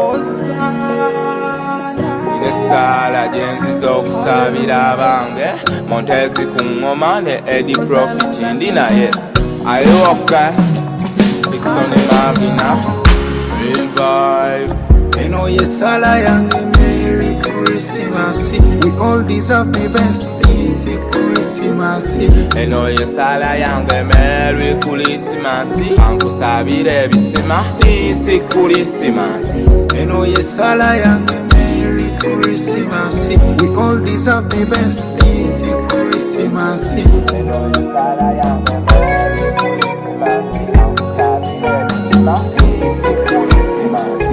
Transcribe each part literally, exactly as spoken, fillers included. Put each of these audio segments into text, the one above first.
Nesala jenzi zokusabira abange Montezi kungoma ne Eddie Profit ndina ye ayoka Dixon Mavina Real vibe Eno yesala yange Merry Christmas. We all deserve the best. Easy Christmas. Eno yesala yange Merry Christmas. Ankusabire bisima Easy Christmas. Eno yesala yange Merry Christmas. We all deserve the best. Easy Christmas. Eno yesala yange Merry Christmas. Ankusabire bisima Easy Christmas.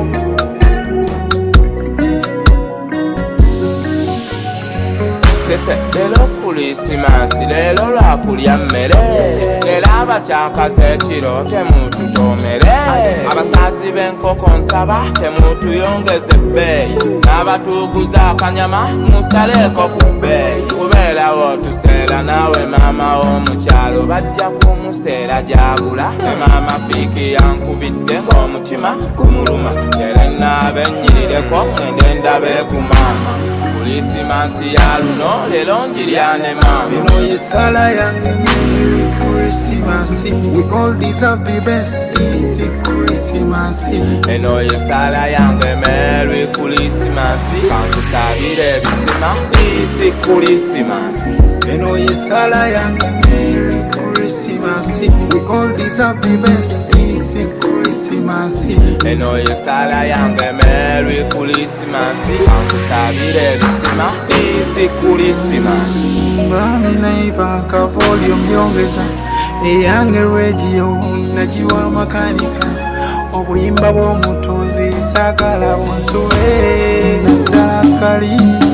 Sese lelo Christmas lelo lwa kulya mmere era abakyakaze ekiro temututomere abasaasi b'enkoko nsaba temutuyongeze ebbeeyi n'abatuuguza akanyama musaleko ku bbeeyi kubeerawo tuseera naawe maama w'omukyalo bajja kumuseera gyagula ne maama fiiki yankubidde ng'omutima gumuluma era naabenyirireko ngende ndabe ku maama Christmas ya luno lelo njiriane mama Eno yesala yange Merry Christmas. We all deserve the best. Easy Christmas. Eno yesala yange Merry Christmas. Kankusabire bisima Easy Christmas. Eno yesala yange Merry Christmas. We all deserve the best. Easy Christmas. Eno yesala yange Merry Christmas. Kankusabire bisima Easy Christmas. Bami naipaka volume yongeza eyange radio najiwa makanika obuyimba bw'omutonzi sagala bunsube naddakali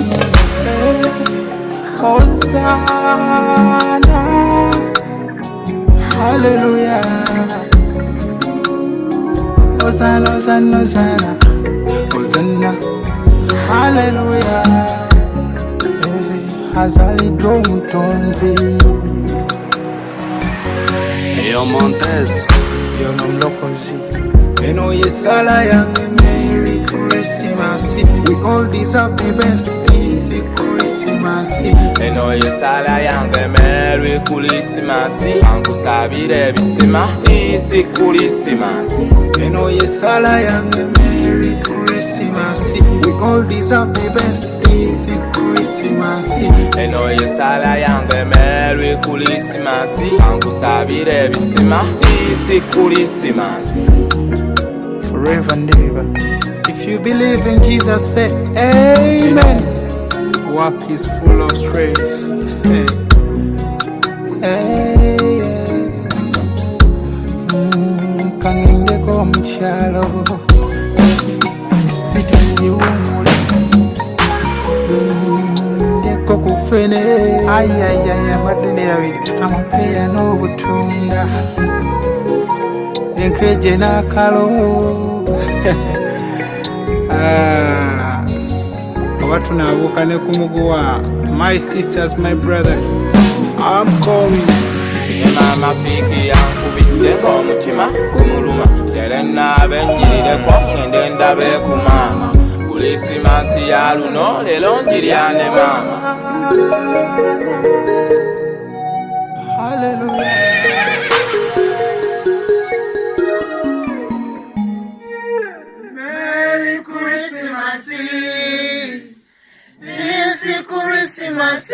Hosanna Hallelujah Hosanna Hosanna Hosanna Hosanna Hallelujah Azali Dromutonzi Yo Montez Yo Nomlokozi Eno yesala yange Merry Christmas. We all deserve the best. Easy Christmas. Eno yesala yange Merry Christmas. Ankusabire bisima Easy Christmas. Eno yesala yange Merry Christmas. We all deserve the best. Easy Christmas. Eno yesala yange Merry Christmas. Ankusabire bisima Easy Christmas. Forever and ever. If you believe in Jesus, say amen. Work is full of stress. Hey. Hey, yeah. mm, Kangindeko mchalo Sitajiumule Ndeko kufene Ay, ay, ay, madene David Amapeya no butunda Enkeje na kalo Ah, watu nabuka ne kumuguwa. My sisters, my brother, I'm coming. Mama fiki yankubidde ng'omutima gumuluma tere naabenyirireko ngende ndabe ku maama Christmas ya luno lelo njiryane maama Hallelujah. Merry Christmas. Easy Christmas.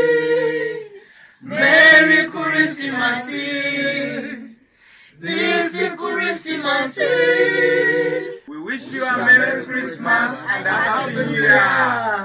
Merry Christmas. Easy Christmas. We wish you a Merry Christmas and a Happy New Year.